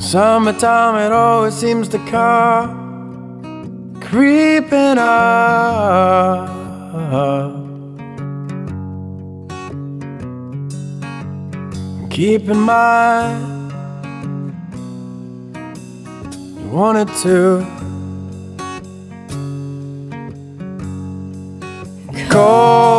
Summertime, it always seems to come creeping up. Keep in mind, you wanted to call